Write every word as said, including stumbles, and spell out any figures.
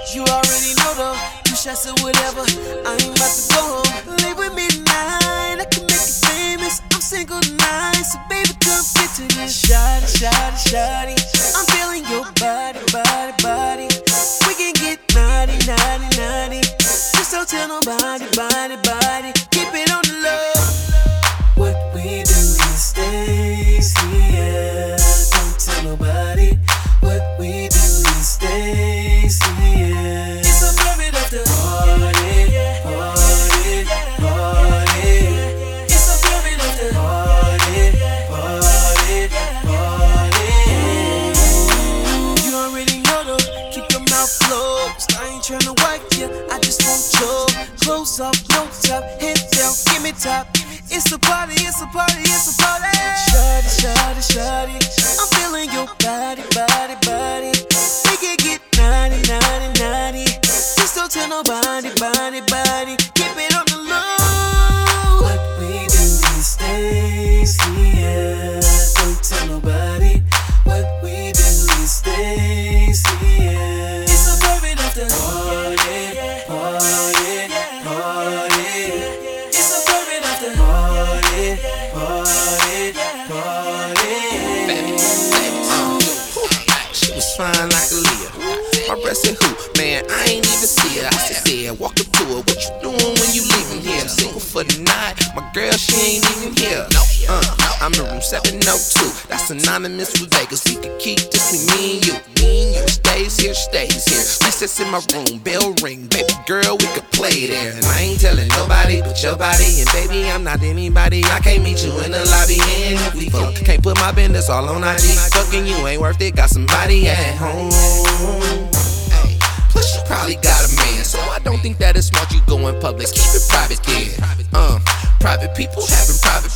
You already know though, you shots or whatever. I ain't about to go home. Live with me tonight, I can make you famous. I'm single tonight, so baby come get to this. Shawty, shawty, shawty, I'm feeling your body, body, body. We can get naughty, naughty, naughty. Just don't tell nobody, body, body. Keep it on the low. What we do is stays here. Don't tell nobody. What we do is stays here. It's a private after party, party, party. It's a private after party, party, party. You already know though, keep your mouth closed. I ain't tryna wipe you, I just want your clothes off, no top, head down, give me top. It's a party, it's a party, it's a party. Shawty, shawty, shawty, I'm feeling your body, body, body. We can get naughty, naughty, naughty. Just don't tell nobody, body, body. Keep it on the low. What we do is stays here. Don't tell nobody. What we do is stays here. It's a perfect after party, party, party. It's a perfect after party, party, party. Baby, baby, uh, she was fine like a Leah. My breast said who? Man, I ain't even see her. I said, yeah, walk up to her. What you doing when you leaving here? I'm single for the night. My girl, she ain't even here. No, uh, I'm in room seven oh two. That's synonymous with Vegas. We can keep this with me and you. Me and you. Stays here, stays here. Recess in my room, bell ring. Baby girl, we could play there. And I ain't telling nobody but your body. And baby, I'm not anybody. I can't meet you in the lobby. And if we fuck, can't put my business all on I G. Fucking you ain't worth it. Got somebody at home. Hey, plus you probably got a man, so I don't think that it's smart you go in public. Keep it private, yeah. Um, private people having private